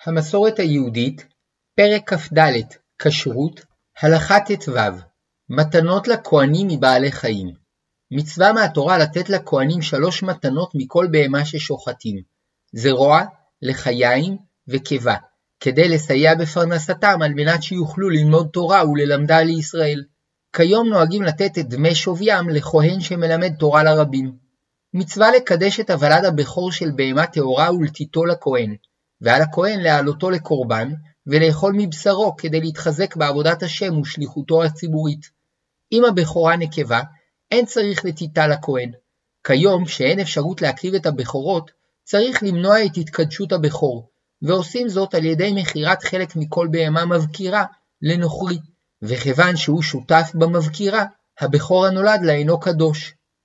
המסורת היהודית, פרק כ"ד, כשרות, הלכה ט"ו, מתנות לכהנים מבעלי חיים. מצווה מהתורה לתת לכהנים 3 מתנות מכל בהמה ששוחטים, זרוע, לחיים וקיבה, כדי לסייע בפרנסתם על מנת שיוכלו ללמוד תורה וללמדה לישראל. כיום נוהגים לתת את דמי שוויים לכהן שמלמד תורה לרבים. מצווה לקדש את הוולד הבכור של בהמה טהורה ולתיתו לכהן, ועל הכהן להעלותו לקורבן ולאכול מבשרו כדי להתחזק בעבודת השם ושליחותו הציבורית. אם הבכורה נקבה, אין צריך לתיתה לכהן. כיום שאין אפשרות להקריב את הבכורות, צריך למנוע את התקדשות הבכור, ועושים זאת על ידי מחירת חלק מכל בהמה מבקירה לנוכרי, וכיוון שהוא שותף במבקירה, הבכור הנולד לה אינו קדוש.